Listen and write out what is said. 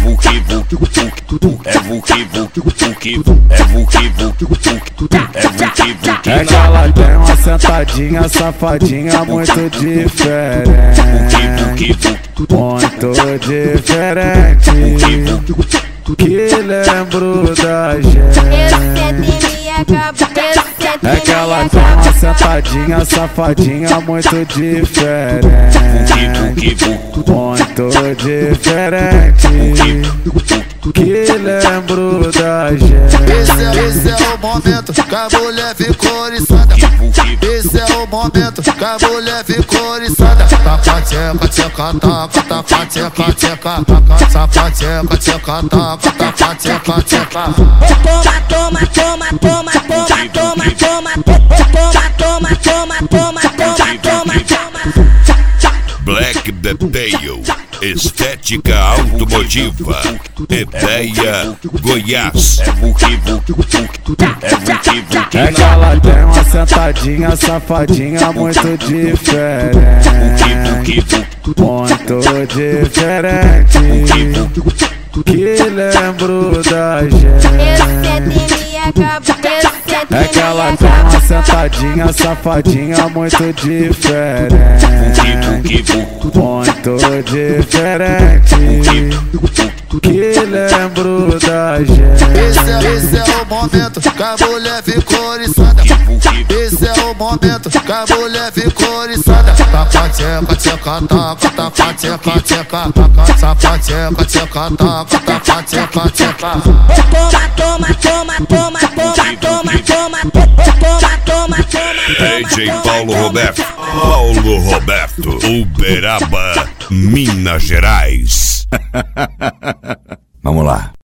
vuki vuki vuki, é vuki vuki vuki, é vuki vuki vuki, é vuki vuki. É que ela tem uma sentadinha safadinha muito diferente, muito diferente, que lembro da gente. É que ela tem uma sentadinha safadinha muito diferente, muito diferente, que lembro da gente. Esse é o momento que a mulher ficou oriçada. Esse é o momento que a mulher ficou oriçada. Taca, tcheca, tcheca, taca, taca, tcheca, tcheca, taca, taca, tcheca, tcheca, taca, taca, tcheca, tcheca. Toma, toma, toma, toma, toma, toma, toma, toma, toma, toma, toma, toma, toma, toma. Black Detail, estética automotiva, Ideia Goiás. É vuki vuki vuki, é vuki vuki. É que ela tem uma sentadinha safadinha muito diferente, muito diferente, que lembro da gente. É que ela tem uma sentadinha safadinha muito diferente, muito diferente, que lembro da gente. Esse é o momento que a mulher ficou oriçada. Esse é o momento que a mulher ficou oriçada. Taca, tcheca, tcheca, taca, taca, tcheca, tcheca, taca, tcheca, tcheca, taca, taca, tcheca, tcheca. Toma, toma, toma, toma, toma, toma, toma, toma, toma, toma. DJ Paulo Roberto, Uberaba, Minas Gerais. Vamos lá.